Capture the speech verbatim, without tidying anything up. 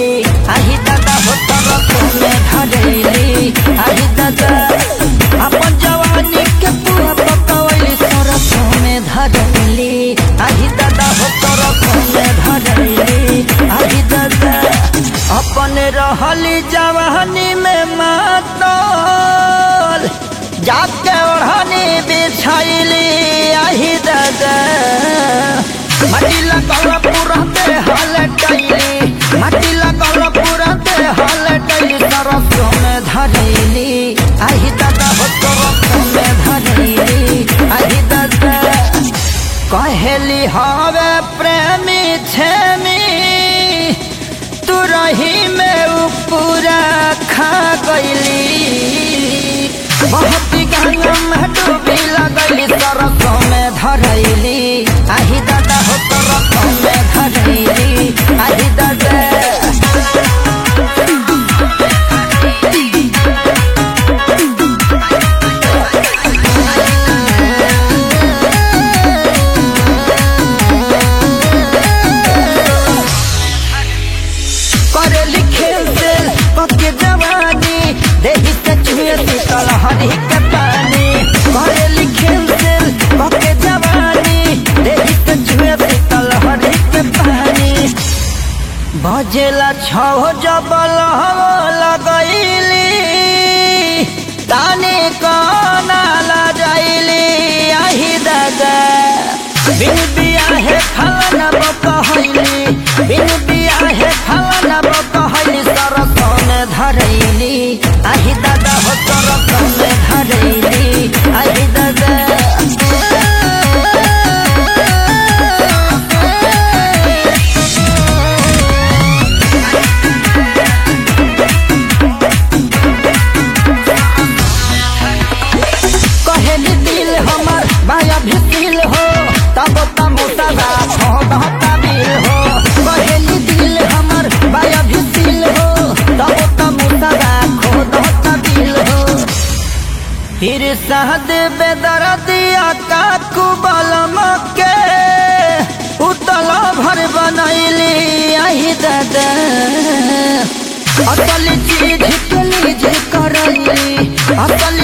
आही दादा हो तरफ में धरैली आही दादा अपन जवानी के पूरा पकवली सरफ में धरैली आही दादा हो तरफ में धरैली आही दादा अपन रहली जवानी में मातल जाके ओढ़नी बिछैली आही दादा माटी लगल पूरा दे हाल कैली माटी लगल पूरा दे हाल कैली सरफ में धरैली आही दादा हो तरफ में धरैली आही दादा कहेली हवे प्रेमी छेमी तू रही में पूरा खा गईली बहुत गंगा में डूबी लगली सरफ में धरैली आही दादा हो तरफ में धरैली आही दादा करेली खेल से पक्के जवानी देही से चुहे शीतल हरी के पानी करेली खेल से पक्के जवानी देही से चुहे शीतल हरी के पानी बजेला छौ जबल लगैली ताने काना लजाइली आही दादा बिन बियाहे खाना बकहैली बिन बियाहे खाना बकहैली सरफ में धरैली आही दादा हो तरफ में धरैली आही दादा कहेली दिल हमर बाया भिसिल हो तब तमोसा हो दहता बिल हो कहेली दिल हमर बाया भिसिल हो तब तमोसा हो दहता बिल हो फिर सहद बेदरदिया का कुबलम के उतल भर बनैली आही दादा असली चीज के लीज करैली असली